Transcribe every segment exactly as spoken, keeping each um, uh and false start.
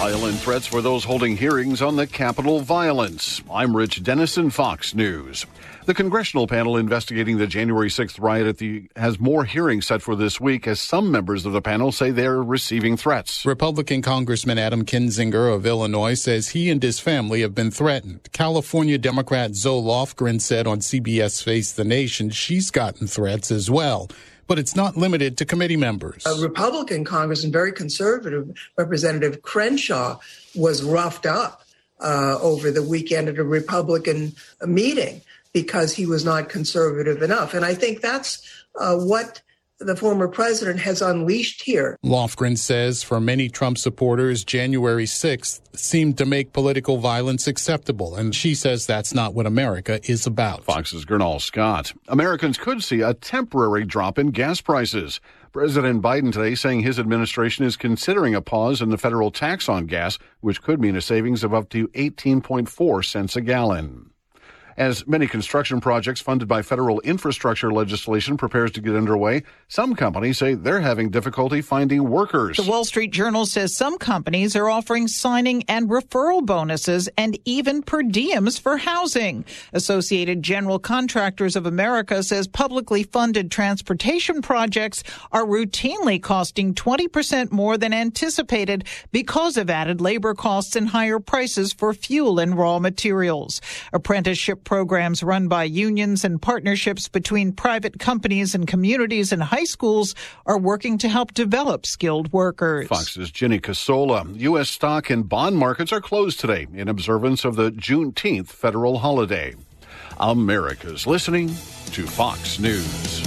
Violent threats for those holding hearings on the Capitol violence. I'm Rich Dennison, Fox News. The congressional panel investigating the January sixth riot at the has more hearings set for this week as some members of the panel say they're receiving threats. Republican Congressman Adam Kinzinger of Illinois says he and his family have been threatened. California Democrat Zoe Lofgren said on C B S Face the Nation she's gotten threats as well. But it's not limited to committee members. A Republican Congressman, very conservative, Representative Crenshaw, was roughed up uh, over the weekend at a Republican meeting because he was not conservative enough. And I think that's uh, what the former president has unleashed here. Lofgren says for many Trump supporters, January sixth seemed to make political violence acceptable. And she says that's not what America is about. Fox's Gernal Scott. Americans could see a temporary drop in gas prices. President Biden today saying his administration is considering a pause in the federal tax on gas, which could mean a savings of up to eighteen point four cents a gallon. As many construction projects funded by federal infrastructure legislation prepares to get underway, some companies say they're having difficulty finding workers. The Wall Street Journal says some companies are offering signing and referral bonuses and even per diems for housing. Associated General Contractors of America says publicly funded transportation projects are routinely costing twenty percent more than anticipated because of added labor costs and higher prices for fuel and raw materials. Apprenticeship programs run by unions and partnerships between private companies and communities and high schools are working to help develop skilled workers. Fox's Ginny Casola. U S stock and bond markets are closed today in observance of the Juneteenth federal holiday. America's listening to Fox News.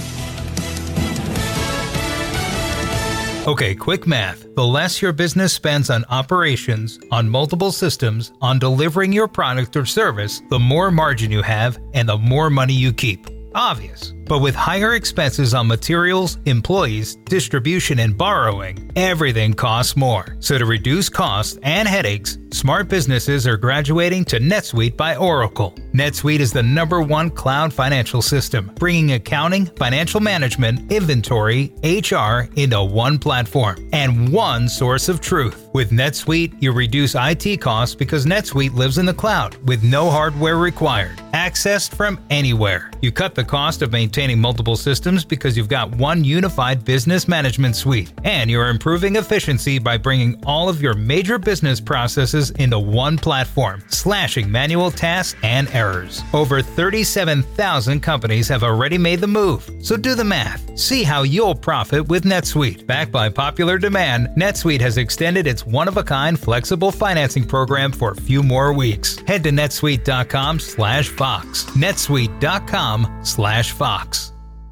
Okay, quick math. The less your business spends on operations, on multiple systems, on delivering your product or service, the more margin you have and the more money you keep. Obvious. But with higher expenses on materials, employees, distribution, and borrowing, everything costs more. So to reduce costs and headaches, smart businesses are graduating to NetSuite by Oracle. NetSuite is the number one cloud financial system, bringing accounting, financial management, inventory, H R into one platform and one source of truth. With NetSuite, you reduce I T costs because NetSuite lives in the cloud with no hardware required, accessed from anywhere. You cut the cost of maintaining multiple systems because you've got one unified business management suite, and you're improving efficiency by bringing all of your major business processes into one platform, slashing manual tasks and errors. Over thirty-seven thousand companies have already made the move, so do the math. See how you'll profit with NetSuite. Backed by popular demand, NetSuite has extended its one-of-a-kind flexible financing program for a few more weeks. Head to netsuite.com slash Fox. netsuite.com slash Fox.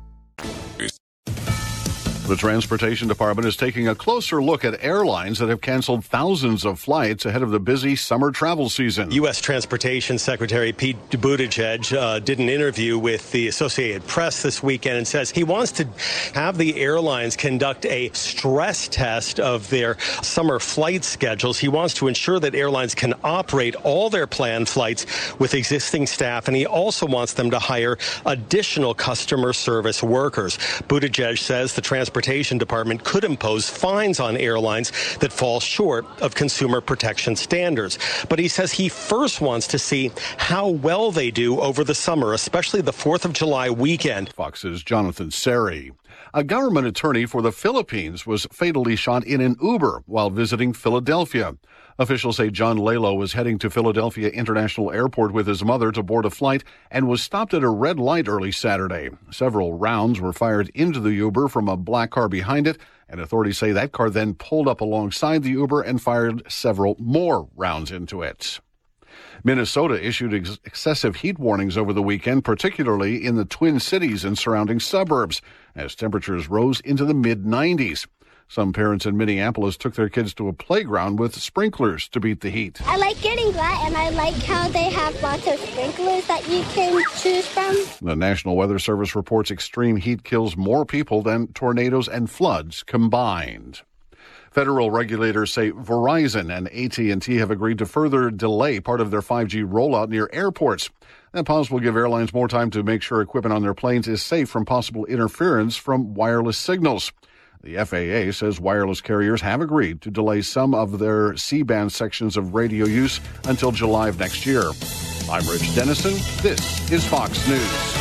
The Transportation Department is taking a closer look at airlines that have canceled thousands of flights ahead of the busy summer travel season. U S Transportation Secretary Pete Buttigieg uh, did an interview with the Associated Press this weekend and says he wants to have the airlines conduct a stress test of their summer flight schedules. He wants to ensure that airlines can operate all their planned flights with existing staff, and he also wants them to hire additional customer service workers. Buttigieg says the Transportation Transportation Department could impose fines on airlines that fall short of consumer protection standards. But he says he first wants to see how well they do over the summer, especially the fourth of July weekend. Fox's Jonathan Seri. A government attorney for the Philippines was fatally shot in an Uber while visiting Philadelphia. Officials say John Lalo was heading to Philadelphia International Airport with his mother to board a flight and was stopped at a red light early Saturday. Several rounds were fired into the Uber from a black car behind it, and authorities say that car then pulled up alongside the Uber and fired several more rounds into it. Minnesota issued ex- excessive heat warnings over the weekend, particularly in the Twin Cities and surrounding suburbs, as temperatures rose into the mid nineties. Some parents in Minneapolis took their kids to a playground with sprinklers to beat the heat. I like getting that, and I like how they have lots of sprinklers that you can choose from. The National Weather Service reports extreme heat kills more people than tornadoes and floods combined. Federal regulators say Verizon and A T and T have agreed to further delay part of their five G rollout near airports. That pause will give airlines more time to make sure equipment on their planes is safe from possible interference from wireless signals. The F A A says wireless carriers have agreed to delay some of their C-band sections of radio use until July of next year. I'm Rich Dennison. This is Fox News.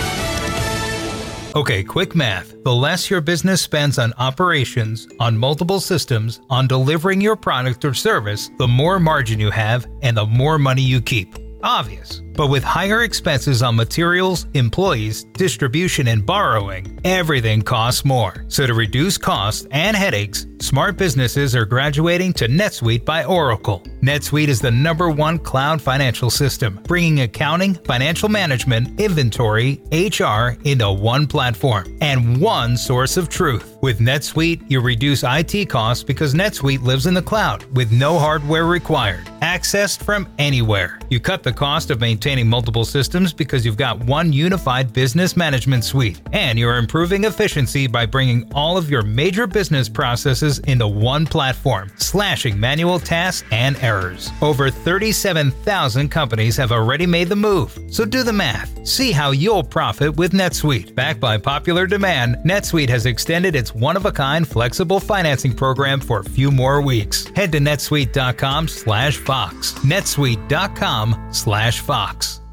Okay, quick math. The less your business spends on operations, on multiple systems, on delivering your product or service, the more margin you have and the more money you keep. Obvious. But with higher expenses on materials, employees, distribution, and borrowing, everything costs more. So to reduce costs and headaches, smart businesses are graduating to NetSuite by Oracle. NetSuite is the number one cloud financial system, bringing accounting, financial management, inventory, H R into one platform and one source of truth. With NetSuite, you reduce I T costs because NetSuite lives in the cloud with no hardware required, accessed from anywhere. You cut the cost of maintaining multiple systems because you've got one unified business management suite, and you're improving efficiency by bringing all of your major business processes into one platform, slashing manual tasks and errors. Over thirty-seven thousand companies have already made the move, so do the math. See how you'll profit with NetSuite. Backed by popular demand, NetSuite has extended its one-of-a-kind flexible financing program for a few more weeks. Head to netsuite dot com slash Fox. netsuite dot com slash Fox.